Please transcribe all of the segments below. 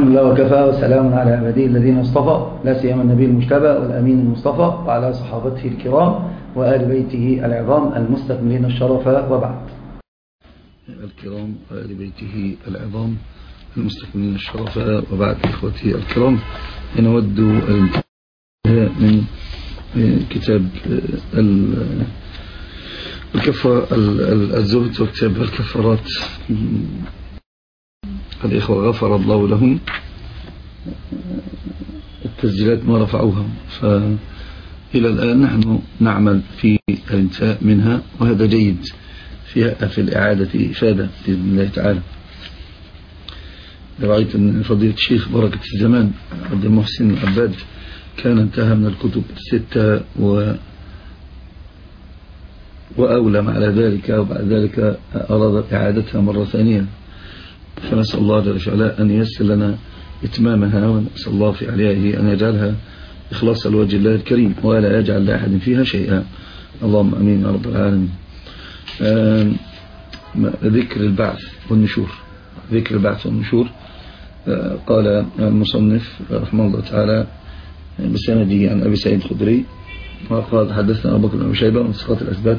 الحمد لله وكفى وسلام على عباده الذين اصطفى، لا سيما النبي المجتبى والأمين المصطفى وعلى صحابته الكرام وآل بيته العظام المستكملين الشرف، وبعد. الكرام وآل بيته العظام المستكملين الشرف، وبعد. إخوتي الكرام، نود الانتهاء من كتاب الزهد وكتاب الكفارات. الإخوة غفر الله لهم التسجيلات ما رفعوها، فإلى الآن نحن نعمل في الانتهاء منها، وهذا جيد في الإعادة إفادة بإذن الله تعالى. رأيت أن فضيلة الشيخ بركة الزمان عبد المحسن العباد كان انتهى من الكتب 6 وأولم على ذلك، وبعد ذلك أراد إعادتها مرة ثانية، فنسأل الله جل وعلا أن ييسر لنا إتمامها، ونسأل الله في عليائه أن يجعلها إخلاص لوجه الله الكريم ولا يجعل لأحد فيها شيئا، اللهم أمين يا رب العالمين. ذكر البعث والنشور. ذكر البعث والنشور. قال المصنف رحمه الله تعالى بسنده عن أبي سعيد الخدري وقال حدثنا أبو بكر بن أبي شيبة من ثقات الأثبات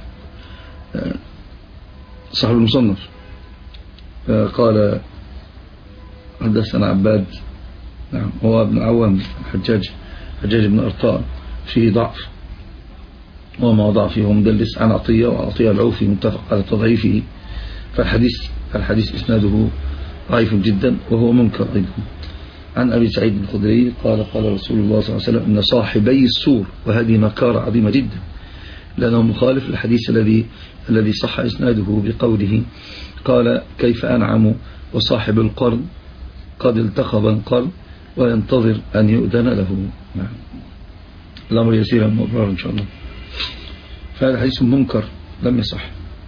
صاحب المصنف، قال حدثنا عباد، نعم هو ابن عوام حجاج بن أرطاء، فيه ضعف وما ضعفه هو مدلس، عن عطية وعطية العوفي متفق على تضعيفه، فالحديث إسناده ضعيف جدا وهو منكر أيضا. عن أبي سعيد الخدري قال قال رسول الله صلى الله عليه وسلم إن صاحبي السور، وهذه نكارة عظيمة جدا لأنه مخالف الحديث الذي صح إسناده بقوله قال كيف أنعم وصاحب القرن قد التخب القرن وينتظر أن يؤذن له. نعم. الأمر يسير المقرار إن شاء الله. فهذا حديث منكر لم يصح.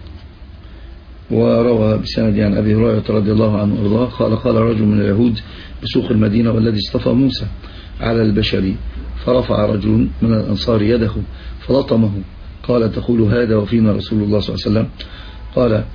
وروى بسند عن أبي هريرة رضي الله عنه وارضاه قال قال رجل من اليهود بسوق المدينة والذي اصطفى موسى على البشر، فرفع رجل من الأنصار يده فلطمه، قال تقول هذا وفينا رسول الله صلى الله عليه وسلم؟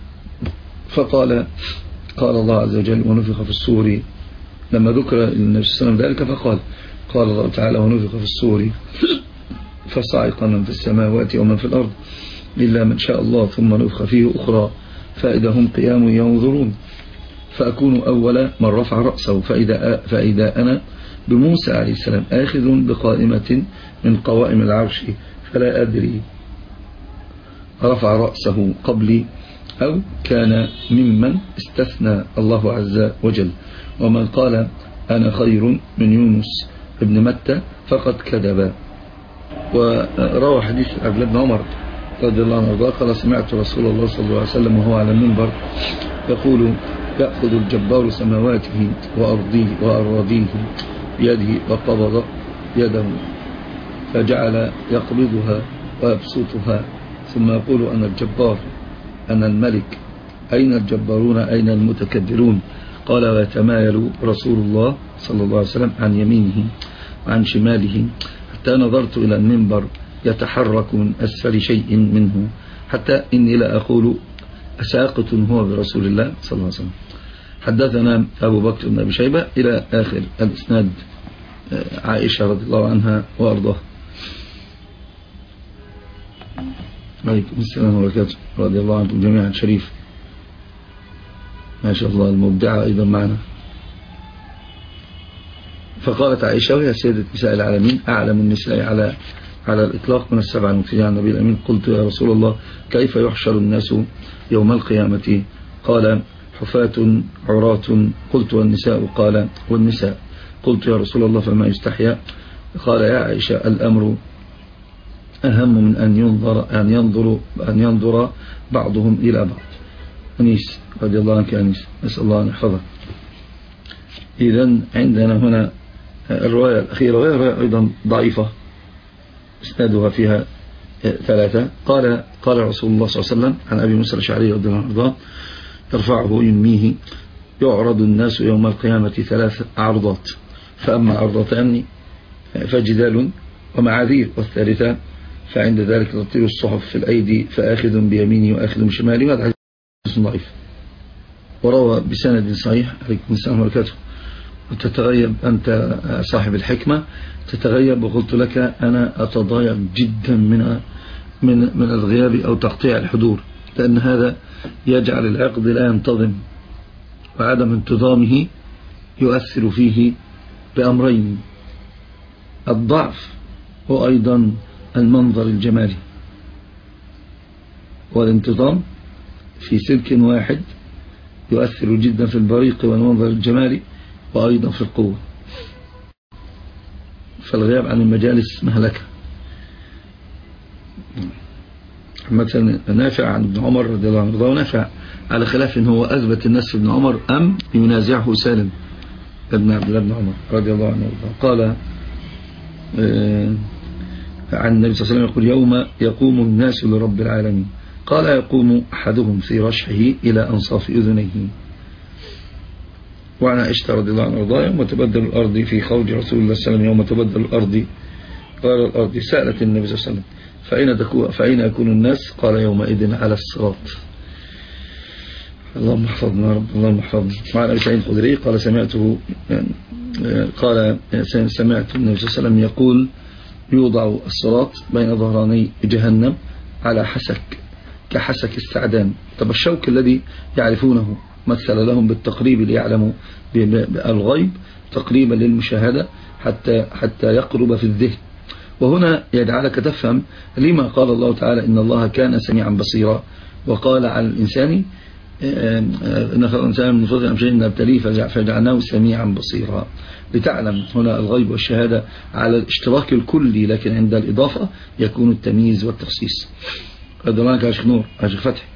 قال الله عز وجل ونفخ في الصور، لما ذكر النبي صلى الله عليه وسلم ذلك فقال الله تعالى ونفخ في الصور فصعق من في السماوات ومن في الأرض إلا من شاء الله ثم نفخ فيه أخرى فإذا هم قيام ينظرون، فأكون أول من رفع رأسه فإذا أنا بموسى عليه السلام آخذ بقائمة من قوائم العرش، فلا أدري رفع رأسه قبلي أو كان ممن استثنى الله عز وجل، ومن قال أنا خير من يونس ابن متى فقد كذب. وروى حديث عبد الله بن عمر رضي الله عنه قال سمعت رسول الله صلى الله عليه وسلم وهو على المنبر يقول يأخذ الجبار سماواته وأراضيه بيده وقبض يده فجعل يقبضها ويبسطها ثم يقول أنا الجبار أنا الملك، أين الجبارون أين المتكبرون؟ قال ويتمايل رسول الله صلى الله عليه وسلم عن يمينه وعن شماله حتى نظرت إلى المنبر يتحرك من أسفل شيء منه حتى إني لا أقول أساقط هو برسول الله صلى الله عليه وسلم. حدثنا أبو بكر بن أبي شيبة إلى آخر الإسناد. عائشة رضي الله عنها وأرضاها. عليكم السلام وبركاته، رضي الله عنكم جميعا. شريف ما شاء الله المبدعة أيضا معنا. فقالت عائشة وهي سيدة نساء العالمين أعلم النساء على الإطلاق من 7 المكثرين عن النبي الأمين، قلت يا رسول الله كيف يحشر الناس يوم القيامة؟ قال حفاة عراة، قلت والنساء؟ قال والنساء، قلت يا رسول الله فما يستحيا؟ قال يا عائشة الأمر أهم من أن ينظر بعضهم إلى بعض. أنيس رضي الله عنك أنيس، نسأل الله أن يحفظك. إذن عندنا هنا الرواية الأخيرة وهي أيضا ضعيفة اسنادها فيها 3. قال رسول الله صلى الله عليه وسلم عن أبي موسى الأشعري رضي الله عنه يرفعه ينميه يعرض الناس يوم القيامة 3 عرضات، فأما عرضتان فجدال ومعاذير، والثالثة فعند ذلك تطير الصحف في الأيدي فآخذ بيميني وآخذ بشمالي. وهذا حديث ضعيف. وروى بسند صحيح عليكم السلام وبركاته وتتغيب أنت صاحب الحكمة، تتغيب وقلت لك أنا أتضايق جدا من الغياب أو تقطيع الحضور، لأن هذا يجعل العقد لا ينتظم، وعدم انتظامه يؤثر فيه بأمرين: الضعف وأيضا المنظر الجمالي. والانتظام في سلك واحد يؤثر جدا في البريق والمنظر الجمالي وأيضا في القوة. فالغياب عن المجالس مهلكة. مثلا نافع عن ابن عمر رضي الله عنه، ونافع على خلاف إن هو أثبت الناس في ابن عمر أم ينازعه سالم ابن عبد الله بن عمر رضي الله عنه. قال عن النبي صلى الله عليه وسلم يقول: يوم يقوم الناس لرب العالمين، قال: يقوم أحدهم في رشحه إلى أنصاف أذنيه. وعن عائشة رضي الله عنها وارضاها: يوم تبدل الأرض في خوج رسول الله صلى الله عليه وسلم، يوم تبدل الأرض غير الأرض. سألت النبي صلى الله عليه وسلم: فأين يكون الناس؟ قال: يومئذ على الصراط. اللهم احفظنا رب، اللهم احفظنا. وعن أبي سعيد الخدري قال: سمعت النبي صلى الله عليه وسلم يقول: يوضع الصراط بين ظهراني جهنم على حسك كحسك السعدان. طب الشوك الذي يعرفونه مثل لهم بالتقريب ليعلموا بالغيب تقريبا للمشاهدة حتى يقرب في الذهن. وهنا يجعلك تفهم لما قال الله تعالى: إن الله كان سميعا بصيرا، وقال عن الإنسان: إن خلق الإنسان من فضل أمشين نبتليه فجعلناه سميعا بصيرا. لتعلم هنا الغيب والشهادة على الاشتراك الكلي، لكن عند الإضافة يكون التمييز والتخصيص. هذا معك يا شيخ نور، يا شيخ فتحي.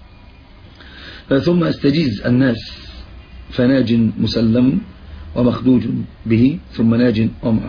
ثم استجيز الناس فناج مسلم ومخدوج به، ثم ناج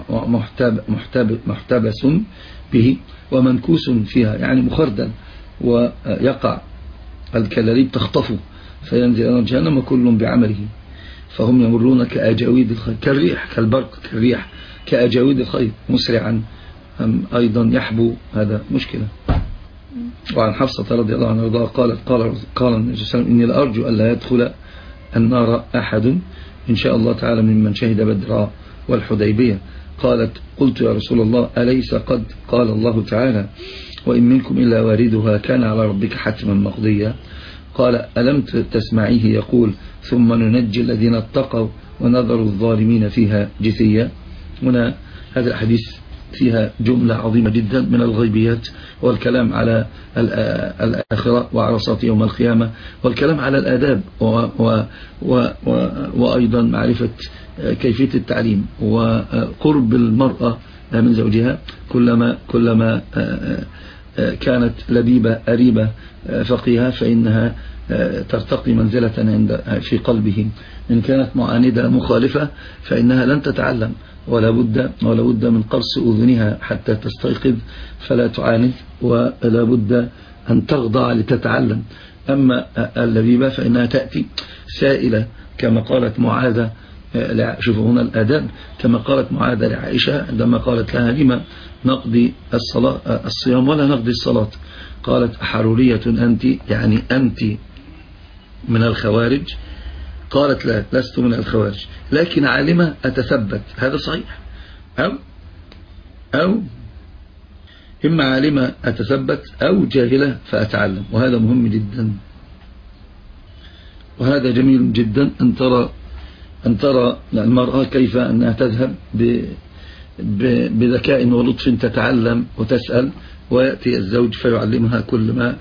محتبس به ومنكوس فيها، يعني مخردل ويقع الكلاليب تخطفه فينزل إلى جهنم كل بعمله، فهم يمرون كأجاويد الخير، كالريح، كالبرق، كالريح، كأجاويد الخير مسرعا أيضا يحبو. هذا مشكلة. وعن حفصة رضي الله عنها قالت: قال النبي صلى الله عليه وسلم: إني لأرجو أن لا يدخل النار أحد إن شاء الله تعالى ممن شهد بدر والحديبية. قالت: قلت يا رسول الله: أليس قد قال الله تعالى: وإن منكم إلا واردها كان على ربك حتما مقضيا؟ قال: ألم تسمعيه يقول: ثم ننجي الذين اتقوا ونذر الظالمين فيها جثيا؟ هنا هذا الحديث فيها جملة عظيمة جدا من الغيبيات، والكلام على الآخرة وعرصات يوم القيامة، والكلام على الآداب وأيضا معرفة كيفية التعليم وقرب المرأة من زوجها. كلما كانت لبيبة أريبة فقيهة فإنها ترتقي منزلة في قلبه. إن كانت معاندة مخالفة فإنها لن تتعلم، ولا بد من قرص أذنها حتى تستيقظ فلا تعاند، ولا بد أن تخضع لتتعلم. أما اللبيبة فإنها تأتي سائلة كما قالت معاذة. شوفوا هنا الآداب، كما قالت معاذة لعائشة عندما قالت لها: لما نقضي الصيام ولا نقضي الصلاة؟ قالت: حرورية أنت، يعني أنت من الخوارج؟ قالت: لا، لست من الخوارج، لكن عالمة أتثبت. هذا صحيح، أو إما عالمة أتثبت أو جاهلة فأتعلم، وهذا مهم جدا. وهذا جميل جدا أن ترى المرأة كيف أنها تذهب بذكاء ولطف تتعلم وتسأل، ويأتي الزوج فيعلمها كل ما.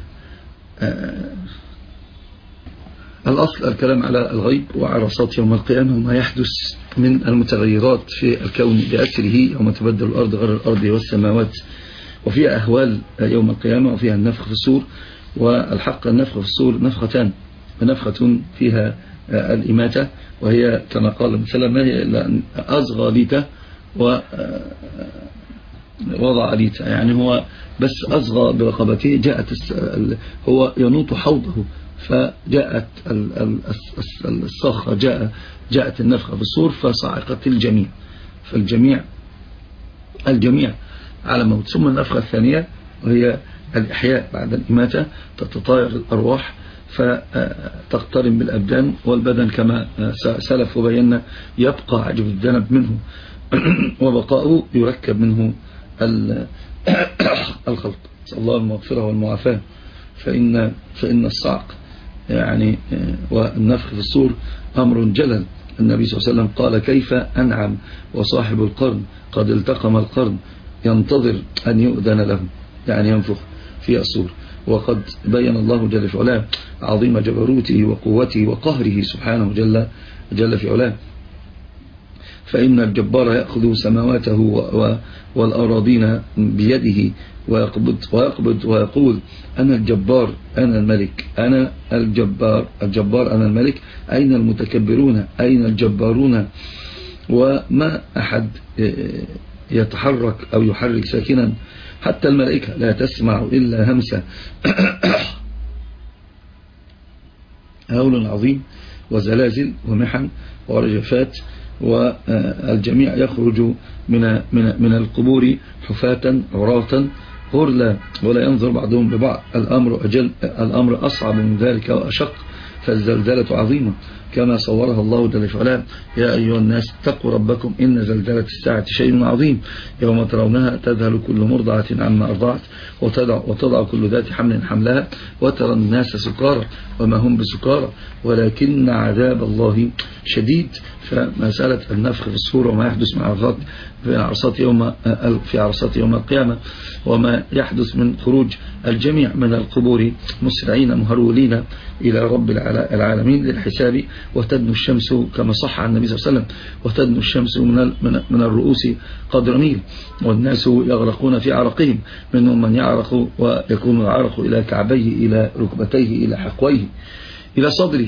الأصل الكلام على الغيب وعرصات يوم القيامة وما يحدث من المتغيرات في الكون بأسره، يوم تبدل الأرض غير الأرض والسماوات، وفيها أهوال يوم القيامة، وفيها النفخ في الصور. والحق النفخ في الصور نفختان: نفخة فيها الإماتة، وهي كما قال مثلا ما هي إلا أن أصغى ليتا ووضع ليتا، يعني هو بس أصغى برقبته، جاءت هو ينوط حوضه فجاءت الصخرة، جاءت النفخة في الصور فصعقت الجميع، الجميع على موت. ثم النفخة الثانية وهي الإحياء بعد الإماتة، تتطاير الأرواح فتقترن بالأبدان، والبدن كما سلف وبينا يبقى عجب الذنب منه وبقاؤه يركب منه الخلط. نسأل الله المغفرة والمعافاة. فإن الصعق يعني والنفخ في الصور أمر جلل. النبي صلى الله عليه وسلم قال: كيف أنعم وصاحب القرن قد التقم القرن ينتظر أن يؤذن له، يعني ينفخ في الصور. وقد بين الله جل في علاه عظيم جبروته وقوته وقهره سبحانه جل في علاه. فإن الجبار يأخذ سماواته والأراضين بيده ويقبض ويقول: أنا الجبار أنا الملك، أنا الجبار أنا الملك، أين المتكبرون أين الجبارون؟ وما أحد يتحرك أو يحرك ساكنا، حتى الملائكة لا تسمع إلا همسة. هول عظيم وزلازل ومحن ورجفات، والجميع يخرج من القبور حفاة عراة غرلا ولا ينظر بعضهم ببعض. الأمر أصعب من ذلك وأشق، فالزلزلة عظيمة كما صورها الله جل وعلا: يا أيها الناس اتقوا ربكم إن زلزلة الساعة شيء عظيم، يوم ترونها تذهل كل مرضعة عما أرضعت وتضع كل ذات حمل حملها وترى الناس سكارى وما هم بسكارى ولكن عذاب الله شديد. فمسألة النفخ في الصور وما يحدث مع في عرصات يوم القيامة، وما يحدث من خروج الجميع من القبور مسرعين مهرولين إلى رب العالمين للحساب، وتدنو الشمس كما صح عن النبي صلى الله عليه وسلم، وتدنو الشمس من الرؤوس قدر ميل، والناس يغرقون في عرقهم، منهم من يعرق ويكون العرق إلى كعبيه إلى ركبتيه إلى حقويه إلى صدره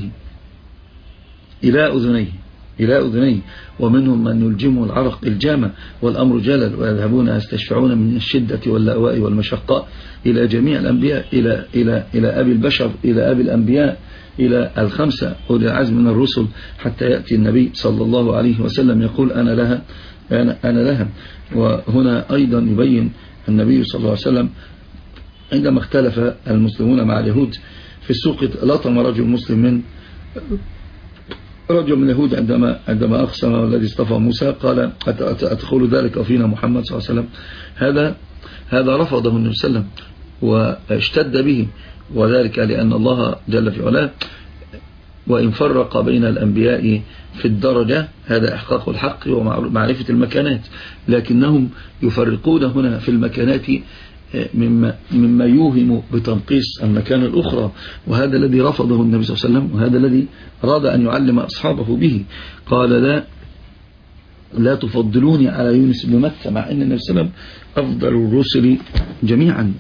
إلى أذنيه، ومنهم من يلجمه العرق الجامة والأمر جلل، ويذهبون يستشفعون من الشدة واللأواء والمشقة إلى جميع الأنبياء، إلى أبي البشر، إلى أبي الأنبياء، إلى الخمسة أولي العزم من الرسل، حتى يأتي النبي صلى الله عليه وسلم يقول: أنا لها. وهنا أيضا يبين النبي صلى الله عليه وسلم عندما اختلف المسلمون مع اليهود في السوق، لطم رجل مسلم رجل من اليهود عندما أقسم الذي اصطفى موسى قال: أتدخل ذلك فينا محمد صلى الله عليه وسلم؟ هذا رفضه النبي صلى الله عليه وسلم واشتد به، وذلك لأن الله جل في علاه وإن فرق بين الأنبياء في الدرجة، هذا إحقاق الحق ومعرفة المكانات، لكنهم يفرقون هنا في المكانات مما يوهم بتنقيص المكان الأخرى، وهذا الذي رفضه النبي صلى الله عليه وسلم، وهذا الذي أراد أن يعلم أصحابه به. قال: لا تفضلوني على يونس بن متى، مع أن النبي صلى الله عليه وسلم أفضل الرسل جميعا،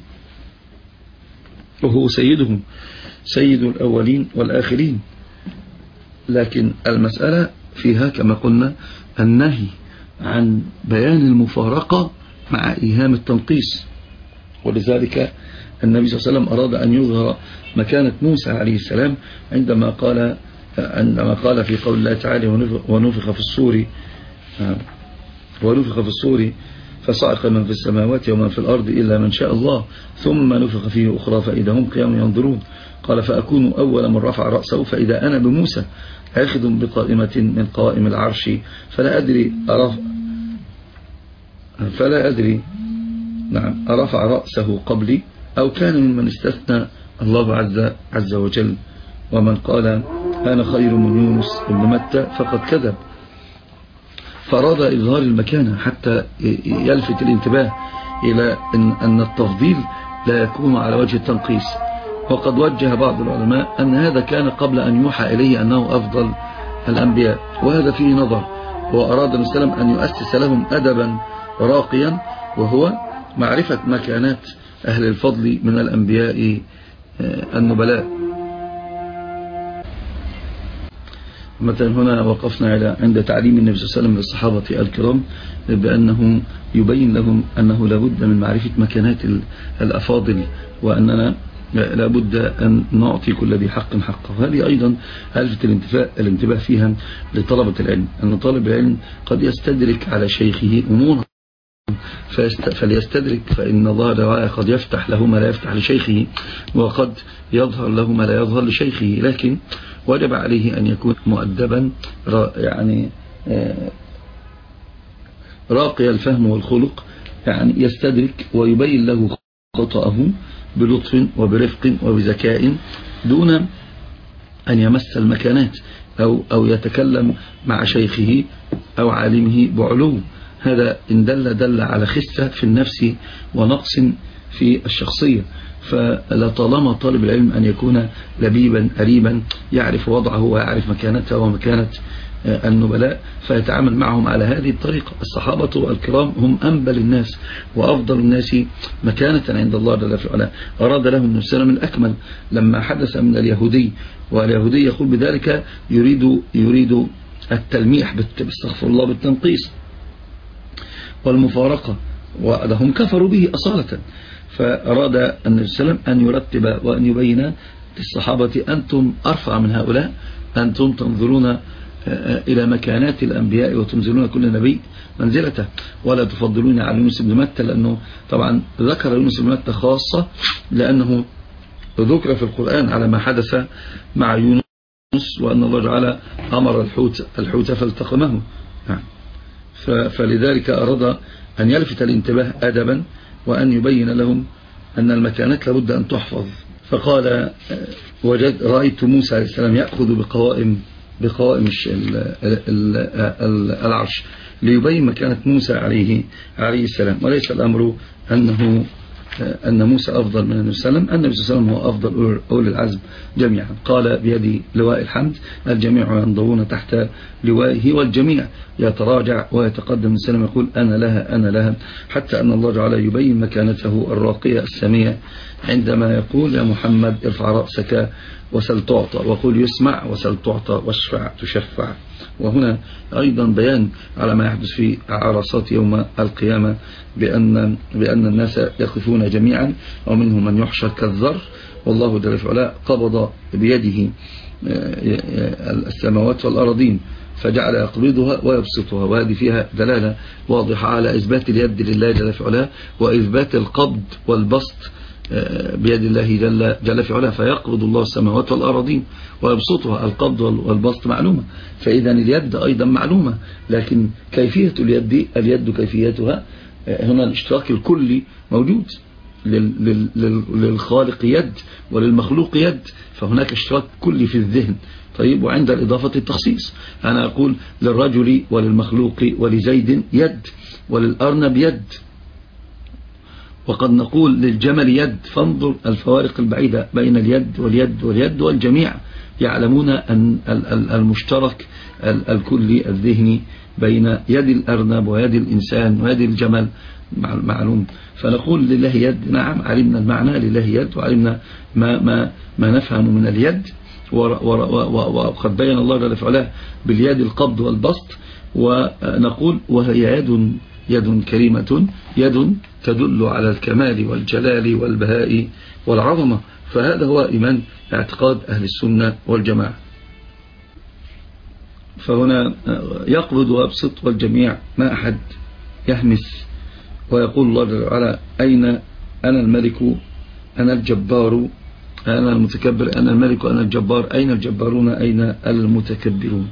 وهو سيدهم، سيد الأولين والآخرين. لكن المسألة فيها كما قلنا النهي عن بيان المفارقة مع إيهام التنقيص، ولذلك النبي صلى الله عليه وسلم أراد أن يظهر مكانة موسى عليه السلام عندما قال في قول الله تعالى: ونفخ في الصور فصعق من في السماوات ومن في الأرض إلا من شاء الله ثم نفخ فيه أخرى فإذا هم قيام ينظرون. قال: فأكون أول من رفع رأسه فإذا أنا بموسى آخذ بقائمة من قوائم العرش فلا أدري أرفع رأسه قبلي أو كان ممن استثنى الله عز وجل. ومن قال: أنا خير من يونس بن متى فقد كذب. فأراد إظهار المكانة حتى يلفت الانتباه إلى أن التفضيل لا يكون على وجه التنقيص. وقد وجه بعض العلماء أن هذا كان قبل أن يوحى إليه أنه أفضل الأنبياء، وهذا فيه نظر. وأراد النبي صلى الله عليه وسلم أن يؤسس لهم أدبا راقيا، وهو معرفة مكانات أهل الفضل من الأنبياء النبلاء. مثلا هنا وقفنا عند تعليم النبي صلى الله عليه وسلم للصحابة الكرام بأنه يبين لهم أنه لابد من معرفة مكانات الأفاضل، وأننا لابد أن نعطي كل ذي حق حقه. وهذه أيضا ألفت الانتباه فيها لطلبة العلم، أن طالب العلم قد يستدرك على شيخه أمورا فليستدرك، فإن الله تعالى قد يفتح له ما لا يفتح لشيخه، وقد يظهر له ما لا يظهر لشيخه، لكن وجب عليه أن يكون مؤدبا يعني راقي الفهم والخلق، يعني يستدرك ويبين له خطأه بلطف وبرفق وبذكاء دون أن يمس المكانات أو يتكلم مع شيخه أو عالمه بعلو. هذا إن دل على خسة في النفس ونقص في الشخصية. فلطالما طالب العلم أن يكون لبيبا أريبا يعرف وضعه ويعرف مكانته ومكانة النبلاء، فيتعامل معهم على هذه الطريقة. الصحابة الكرام هم أنبل الناس وأفضل الناس مكانة عند الله جل وعلا. أراد لهم النبي صلى الله عليه وسلم الأكمل لما حدث من اليهودي، واليهودي يقول بذلك يريد التلميح باستغفر الله بالتنقيص والمفارقة، وهم كفروا به أصالة. فأراد النبي صلى الله عليه وسلم أن يرتب وأن يبين للصحابة أنتم أرفع من هؤلاء، أنتم تنظرون إلى مكانات الأنبياء وتنزلون كل نبي منزلته، ولا تفضلون على يونس بن متى، لأنه طبعا ذكر يونس بن متى خاصة لأنه ذكر في القرآن على ما حدث مع يونس، وأن الله تعالى أمر الحوت فالتقمه. فلذلك أراد أن يلفت الانتباه أدبا وأن يبين لهم أن المكانات لابد أن تحفظ. فقال رأيت موسى عليه السلام يأخذ بقوائم العرش ليبين مكانة موسى عليه السلام، وليس الأمر أن موسى أفضل من النبي صلى الله عليه وسلم. النبي صلى الله عليه وسلم هو أفضل أولي العزم جميعا. قال بيد لواء الحمد الجميع ينضوون تحت لوائه، والجميع يتراجع ويتقدم السلام يقول أنا لها، حتى أن الله تعالى يبين مكانته الراقية السامية عندما يقول يا محمد ارفع رأسك وسل تعطى، وقل يسمع وسل تعطى واشفع تشفع. وهنا أيضا بيان على ما يحدث في عرصات يوم القيامة، بأن الناس يقفون جميعا ومنهم من يحشر كالذر، والله جل وعلا قبض بيده السماوات والأراضين فجعل يقبضها ويبسطها، وهذه فيها دلالة واضحة على إثبات اليد لله جل وعلا وإثبات القبض والبسط بيد الله جل في علاه. فيقبض الله السماوات والأراضين ويبسطها، القبض والبسط معلومة، فإذا اليد أيضا معلومة، لكن كيفية اليد كيفيتها هنا الاشتراك الكلي موجود، للخالق يد وللمخلوق يد، فهناك اشتراك كلي في الذهن. طيب، وعند الإضافة التخصيص أنا أقول للرجل وللمخلوق ولزيد يد وللأرنب يد، وقد نقول للجمل يد. فانظر الفوارق البعيدة بين اليد والجميع يعلمون أن المشترك الكلي الذهني بين يد الأرنب ويد الإنسان ويد الجمل معلوم. فنقول لله يد، نعم علمنا المعنى لله يد، وعلمنا ما نفهم من اليد، وقد بين الله جل وعلا باليد القبض والبسط، ونقول وهي يد كريمة، يد تدل على الكمال والجلال والبهاء والعظمة. فهذا هو إيمان اعتقاد أهل السنة والجماعة. فهنا يقبض ويبسط والجميع، ما أحد يهمس ويقول الله جل وعلا أين أنا الملك أنا الجبار أنا المتكبر، أنا الملك أنا الجبار، أين الجبارون أين المتكبرون.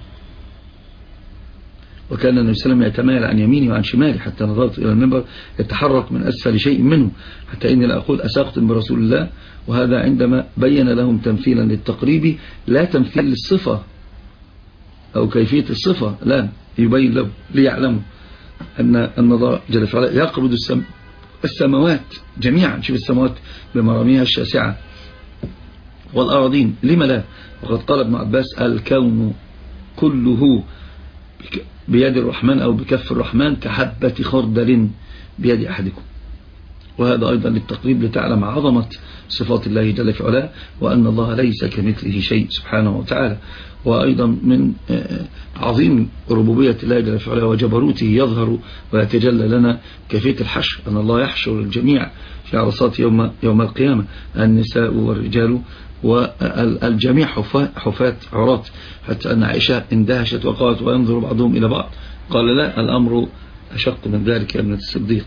وكان النبي صلى الله عليه وسلم يتمايل عن يمينه وعن شماله، حتى نظرت إلى المنبر يتحرك من أسفل شيء منه، حتى إني لأقول أساقتم برسول الله. وهذا عندما بين لهم تمثيلا للتقريب لا تمثيل للصفة أو كيفية الصفة، لا، يبين له ليعلموا أن الله جل وعلا يقبض السماوات جميعا، شوف السماوات بمراميها الشاسعة والأراضين، لما لا؟ وقد قال ابن عباس الكون كله بيد الرحمن أو بكف الرحمن كحبة خردل بيد أحدكم. وهذا أيضا للتقريب لتعلم عظمة صفات الله جل في علاه، وأن الله ليس كمثله شيء سبحانه وتعالى. وأيضا من عظيم ربوبية الله جل في علاه وجبروته يظهر ويتجلى لنا كيفية الحشر، أن الله يحشر الجميع في عرصات يوم القيامة، النساء والرجال والجميع حفاة عراة، حتى أن عائشة اندهشت وقالت وينظر بعضهم إلى بعض، قال لا، الأمر أشق من ذلك يا ابنة الصديق.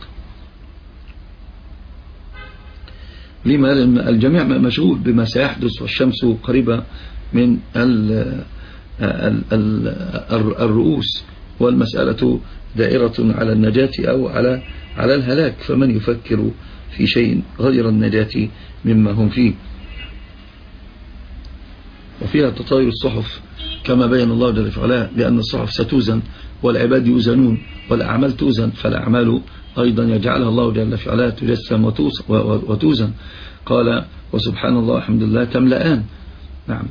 لما الجميع مشغول بما سيحدث والشمس قريبة من الرؤوس، والمسألة دائرة على النجاة أو على الهلاك، فمن يفكر في شيء غير النجاة مما هم فيه. وفيها تطاير الصحف كما بين الله جل وعلا، لأن الصحف ستوزن والعباد يوزنون والأعمال توزن، فالأعمال أيضا يجعلها الله جل وعلا تجسم وتوزن. قال وسبحان الله الحمد لله تملأان، نعم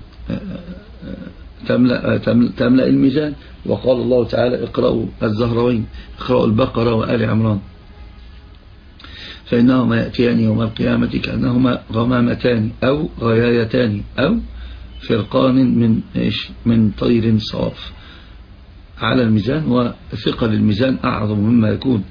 تملأ الميزان. وقال الله تعالى اقرأوا الزهروين، اقرأوا البقرة وآل عمران، فإنهما يأتيان يوم القيامة كأنهما غمامتان أو غيايتان أو فرقان من طير صاف على الميزان. وثقل الميزان أعظم مما يكون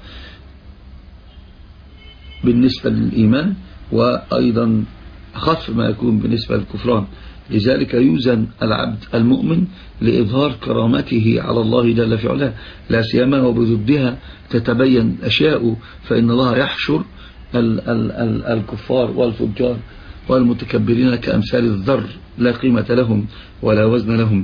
بالنسبة للإيمان، وأيضا أخف ما يكون بالنسبة للكفران. لذلك يوزن العبد المؤمن لإظهار كرامته على الله جل في علاه، لا سيما وبضدها تتبين أشياء، فإن الله يحشر الكفار والفجار والمتكبرين كأمثال الذر لا قيمة لهم ولا وزن لهم.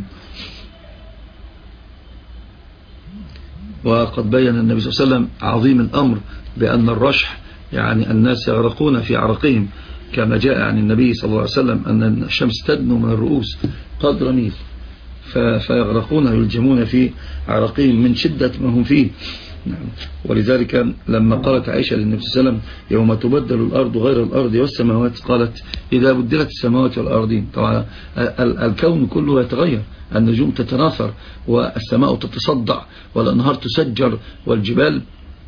وقد بين النبي صلى الله عليه وسلم عظيم الأمر بأن الرشح يعني الناس يغرقون في عرقهم، كما جاء عن النبي صلى الله عليه وسلم أن الشمس تدنو من الرؤوس قدر ميل، فيغرقون يلجمون في عرقهم من شدة ما هم فيه. ولذلك لما قالت عائشة للنبي صلى الله عليه وسلم يوم تبدل الأرض غير الأرض والسماوات، قالت إذا بدلت السماوات والأرضين. طبعا الكون كله يتغير، النجوم تتناثر والسماء تتصدع والأنهار تسجر والجبال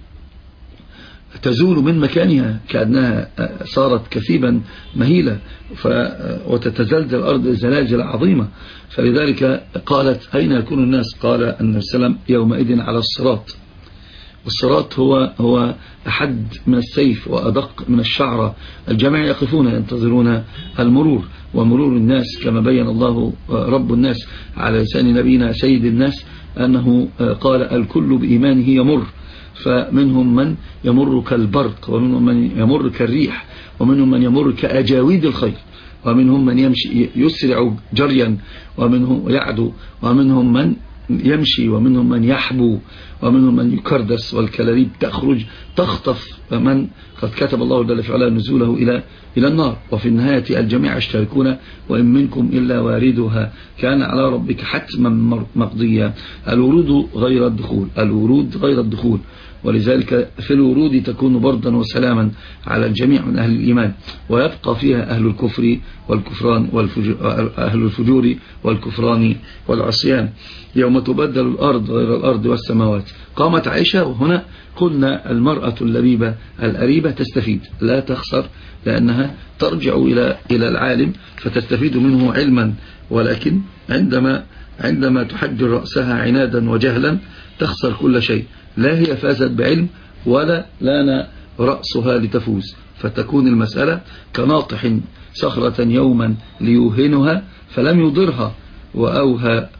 تزول من مكانها كأنها صارت كثيبا مهيلة، وتتزلزل الأرض زلازل عظيمة. فلذلك قالت أين يكون الناس؟ قال النبي صلى الله عليه وسلم يومئذ على الصراط. والصراط هو أحد من السيف وأدق من الشعرة. الجميع يقفون ينتظرون المرور، ومرور الناس كما بين الله رب الناس على لسان نبينا سيد الناس أنه قال الكل بإيمانه يمر، فمنهم من يمر كالبرق، ومنهم من يمر كالريح، ومنهم من يمر كأجاويد الخير، ومنهم من يمشي يسرع جريا ومنهم يعدو، ومنهم من يمشي، ومنهم من يحبو، ومنهم من يكردس، والكلاليب تخرج تخطف من قد كتب الله جل في علاه نزوله إلى النار. وفي النهاية الجميع يشتركون وإن منكم إلا واردها كان على ربك حتما مقضيا. الورود غير الدخول، الورود غير الدخول، ولذلك في الورود تكون بردا وسلاما على الجميع من أهل الإيمان، ويبقى فيها أهل الكفر والكفران أهل الفجور والكفران والعصيان. يوم تبدل الأرض غير الأرض والسماوات. قامت عائشة، وهنا قلنا المرأة اللبيبة الأريبة تستفيد لا تخسر، لأنها ترجع إلى العالم فتستفيد منه علما، ولكن عندما تحجر رأسها عنادا وجهلا تخسر كل شيء. لا هي فازت بعلم ولا لان رأسها لتفوز، فتكون المسألة كناطح صخرة يوما ليوهنها فلم يضرها وأوهى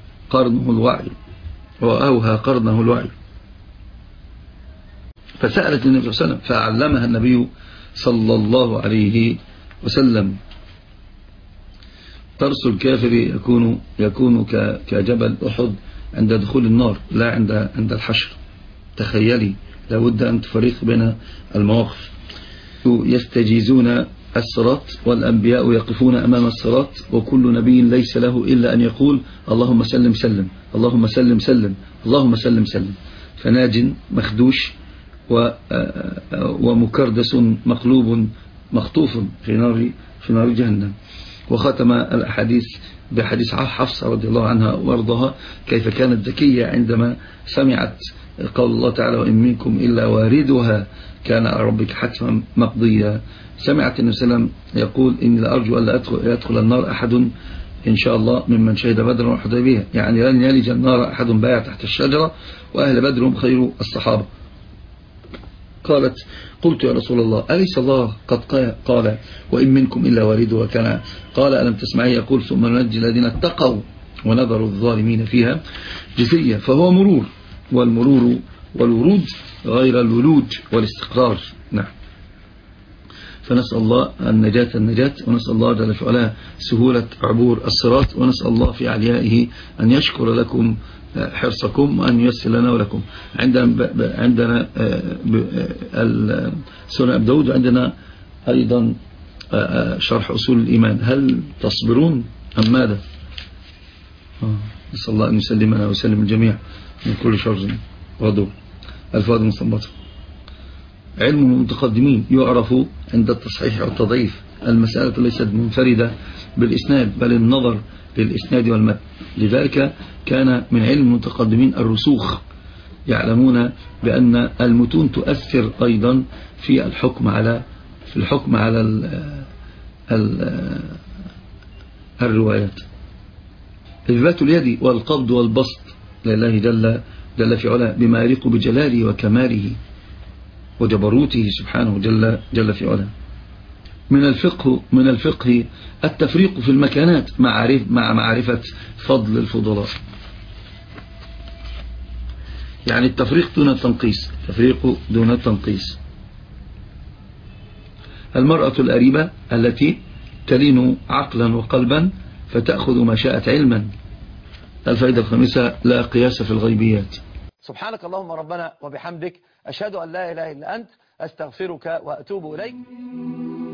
قرنه الوعي. فسألت النبي صلى الله عليه وسلم فعلمها النبي صلى الله عليه وسلم. ترس الكافر يكون كجبل أحد عند دخول النار لا عند الحشر. تخيلي، لابد أن تفرق بين المواقف. يستجيزون الصراط والأنبياء يقفون أمام الصراط، وكل نبي ليس له إلا أن يقول اللهم سلم سلم، اللهم سلم سلم، اللهم سلم سلم. فناج مخدوش ومكردس مقلوب مخطوف في نار جهنم. وختم الأحاديث بحديث حفصة رضي الله عنها وارضاها كيف كانت ذكية عندما سمعت قول الله تعالى وإن منكم إلا واردها كان على ربك حتما مقضيا. سمعت النبي صلى الله عليه وسلم يقول إني لأرجو أن لا يدخل النار أحد إن شاء الله ممن شهد بدرا والحديبية، يعني لن يلج النار أحد بايع تحت الشجرة، وأهل بدر هم خير الصحابة. قلت يا رسول الله أليس الله قد قال وإن منكم إلا واردها كان؟ قال ألم تسمعي يقول ثم ننجي الذين اتقوا ونذر الظالمين فيها جثيا. فهو مرور، والمرور والورود غير الولوج والاستقرار. نعم. فنسأل الله النجاة ونسأل الله جل في علاه سهولة عبور الصراط، ونسأل الله في عليائه أن يشكر لكم حرصكم وأن ييسر لنا ولكم. عندنا سنن أبي داود، وعندنا أيضا شرح أصول الإيمان. هل تصبرون أم ماذا؟ نسأل الله أن يسلمنا ويسلم الجميع من كل شر وضر. الفوائد المستنبطة: علم المتقدمين يعرف عند التصحيح والتضعيف. المسألة ليست منفردة بالإسناد، بل النظر للإسناد والمتن. لذلك كان من علم المتقدمين الرسوخ، يعلمون بأن المتون تؤثر أيضا في الحكم على الروايات. إثبات اليد والقبض والبسط لله جل في علاه بما يليق بجلاله وكماله وجبروته سبحانه جل في علاه. من الفقه التفريق في المكانات مع معرفة فضل الفضلاء، يعني التفريق دون التنقيس. المرأة الأريبة التي تلين عقلا وقلبا فتأخذ ما شاءت علما. الفائدة الخامسة: لا قياس في الغيبيات. سبحانك اللهم ربنا وبحمدك، أشهد أن لا إله إلا أنت، أستغفرك وأتوب إليك.